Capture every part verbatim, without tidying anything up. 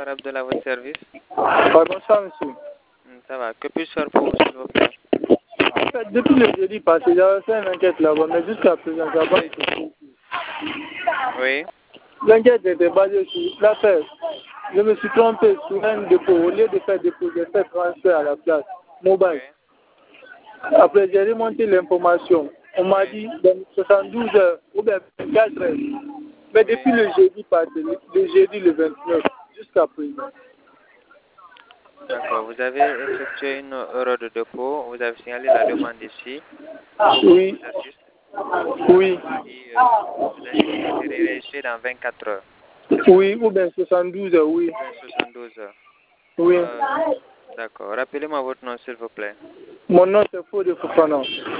bonsoir Abdullah, à votre service. Ah, bonsoir, monsieur. Ça va, que puis-je faire pour vous, s'il vous plaît? En fait, depuis le jeudi passé, j'avais fait une enquête là-bas, mais jusqu'à présent, ça n'a pas été fait. Oui. L'enquête était basée sur l'affaire. Je me suis trompé sur un dépôt. Au lieu de faire dépôt, j'ai fait transfert à la place mobile. Oui. Après, j'ai remonté l'information. On m'a dit dans soixante-douze heures ou bien vingt-quatre heures. Mais Oui. depuis le jeudi passé, le, le jeudi le vingt-neuf, jusqu'à présent. D'accord, vous avez effectué une heure de dépôt, vous avez signalé la demande ici. Oui. Oui. Et, euh, vous avez dit que c'est réalisé dans vingt-quatre heures. Oui, ou bien soixante-douze heures, oui. Ou bien soixante-douze heures. Oui. Euh, D'accord, rappelez-moi votre nom, s'il vous plaît. Mon nom, c'est Fodé Fofana.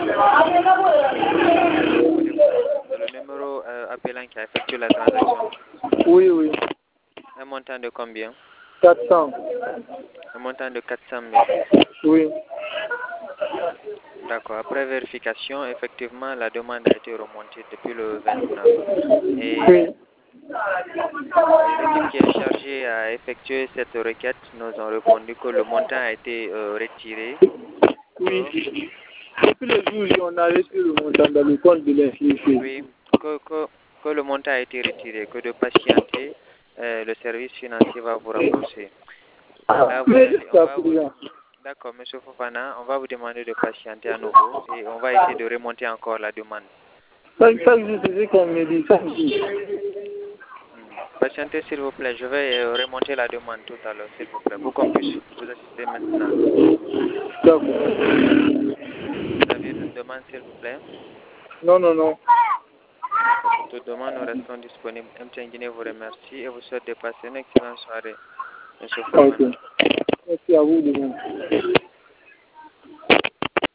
C'est le numéro euh, appelant qui a effectué la transaction. Oui, oui. Un montant de combien? quatre cents. Un montant de quatre cent mille. Oui. D'accord. Après vérification, effectivement, la demande a été remontée depuis le vingt-neuf. Et Oui. l'équipe qui est chargée à effectuer cette requête nous ont répondu que le montant a été euh, retiré. Oui. Depuis le jour où on a retiré le montant dans le compte de l'influence. Oui, que, que, que le montant a été retiré, que de patienter, euh, le service financier va vous rembourser. Là, vous allez, on va vous... D'accord, monsieur Fofana, on va vous demander de patienter à nouveau et on va essayer de remonter encore la demande. Chaque jour, c'est ce qu'on me dit, chaque jour. Patientez, s'il vous plaît, je vais euh, remonter la demande tout à l'heure, s'il vous plaît, pour qu'on puisse vous assister maintenant. D'accord. Vous avez une demande, s'il vous plaît? Non, non, non. D'accord, pour toute demande, nous restons disponibles. M T N Guinée vous remercie et vous souhaite de passer une excellente soirée, monsieur Fofana. Ok. Merci à vous de même.